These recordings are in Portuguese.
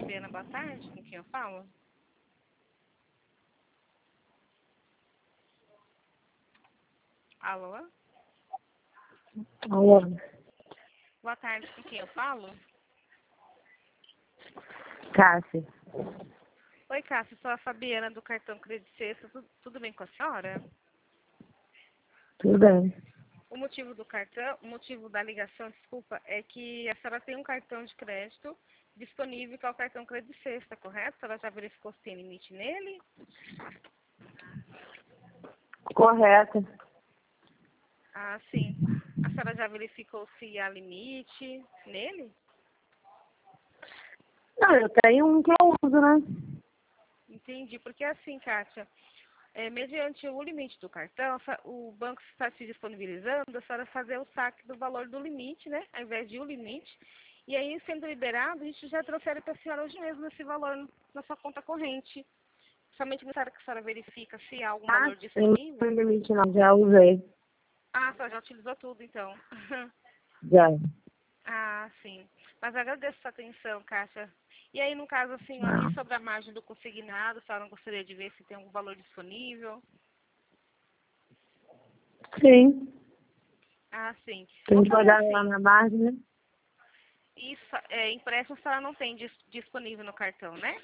Fabiana, boa tarde. Com quem eu falo? Alô? Alô, Boa tarde. Com quem eu falo? Cássia. Oi, Cássia. Sou a Fabiana do cartão Credit Sexta. Tudo bem com a senhora? Tudo bem? O motivo do cartão, o motivo da ligação, desculpa, é que a senhora tem um cartão de crédito disponível, que é o cartão Credit Sexta, correto? A senhora já verificou se tem limite nele? Correto. Ah, sim. A senhora já verificou se há limite nele? Não, eu tenho um que eu uso, né? Entendi, porque assim, Kátia, mediante o limite do cartão, o banco está se disponibilizando a senhora fazer o saque do valor do limite, né? Ao invés de o limite. E aí, sendo liberado, a gente já transfere para a senhora hoje mesmo esse valor na sua conta corrente. Somente necessário que a senhora verifica se há algum Ah, valor eu não disponível. tenho limite não, já usei. Ah, a senhora já utilizou tudo, então. Já. Ah, sim. Mas agradeço a sua atenção, Kátia. E aí, no caso, assim, Ah, e sobre a margem do consignado, a senhora não gostaria de ver se tem algum valor disponível? sim. Ah, sim. Tem Vamos que fazer olhar lá assim. na margem, né? Isso, empréstimo a senhora não tem disponível no cartão, né?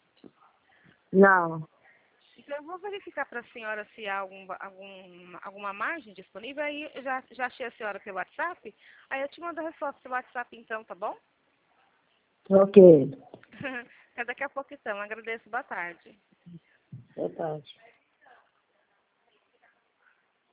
Não. Então, eu vou verificar para a senhora se há alguma margem disponível. Aí, eu já achei a senhora pelo WhatsApp. Aí, eu te mando a resposta pelo WhatsApp, então, tá bom? Ok. Até daqui a pouco, então. Agradeço. Boa tarde. Boa tarde.